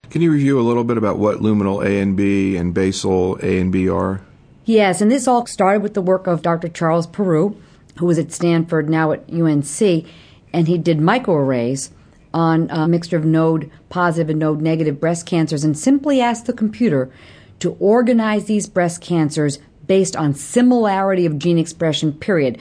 Can you review a little bit about what luminal A and B and basal A and B are? Yes, and this all started with the work of Dr. Charles Peru, who was at Stanford, now at UNC, and he did microarrays on a mixture of node-positive and node-negative breast cancers and simply asked the computer to organize these breast cancers based on similarity of gene expression, period.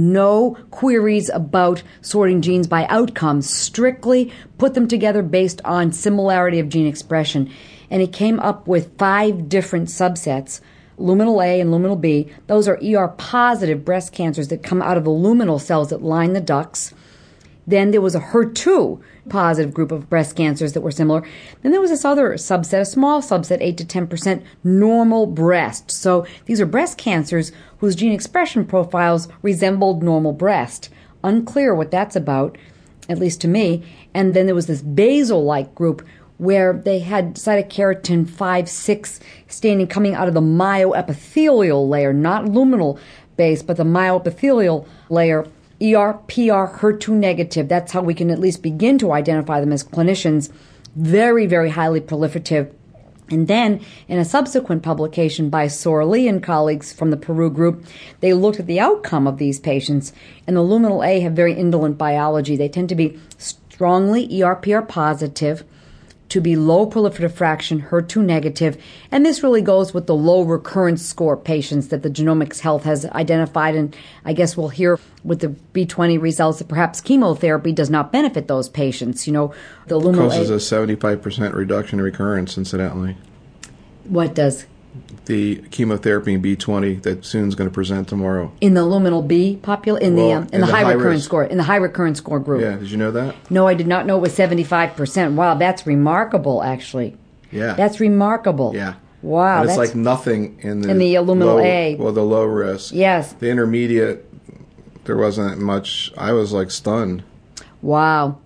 No queries about sorting genes by outcomes, strictly put them together based on similarity of gene expression. And he came up with 5 different subsets, luminal A and luminal B. Those are ER-positive breast cancers that come out of the luminal cells that line the ducts. Then there was a HER2-positive group of breast cancers that were similar. Then there was this other subset, a small subset, 8 to 10%, normal breast. So these are breast cancers whose gene expression profiles resembled normal breast. Unclear what that's about, at least to me. And then there was this basal-like group where they had cytokeratin 5-6 staining coming out of the myoepithelial layer, not luminal base, but the myoepithelial layer, ER, PR, HER2 negative. That's how we can at least begin to identify them as clinicians. Very, very highly proliferative. And then, in a subsequent publication by Sorley and colleagues from the Peru group, they looked at the outcome of these patients. And the luminal A have very indolent biology. They tend to be strongly ER-PR positive, to be low proliferative fraction, HER2 negative, and this really goes with the low recurrence score patients that the Genomics Health has identified, and I guess we'll hear with the B20 results that perhaps chemotherapy does not benefit those patients. You know, the luminal causes a 75% reduction in recurrence, incidentally. What does? The chemotherapy in B20 that Sue's going to present tomorrow. In the luminal B in the high recurrence score, in the high recurrence score group. Yeah, did you know that? No, I did not know it was 75%. Wow, that's remarkable, actually. Yeah. That's remarkable. Yeah. Wow. And it's like nothing in the luminal low, A. Well, the low risk. Yes. The intermediate, there wasn't much. I was like stunned. Wow.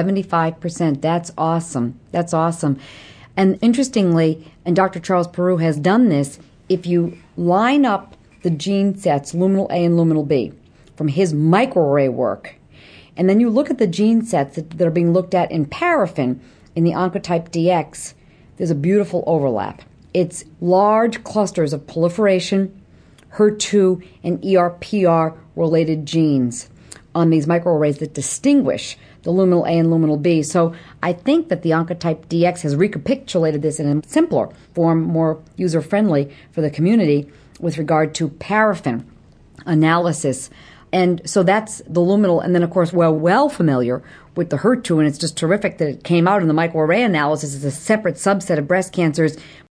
75%. That's awesome. That's awesome. And interestingly, and Dr. Charles Peru has done this, if you line up the gene sets, luminal A and luminal B, from his microarray work, and then you look at the gene sets that are being looked at in paraffin in the Oncotype DX, there's a beautiful overlap. It's large clusters of proliferation, HER2, and ER-PR-related genes on these microarrays that distinguish the luminal A and luminal B. So I think that the Oncotype DX has recapitulated this in a simpler form, more user-friendly for the community with regard to paraffin analysis. And so that's the luminal. And then, of course, we're well familiar with the HER2, and it's just terrific that it came out in the microarray analysis as a separate subset of breast cancers.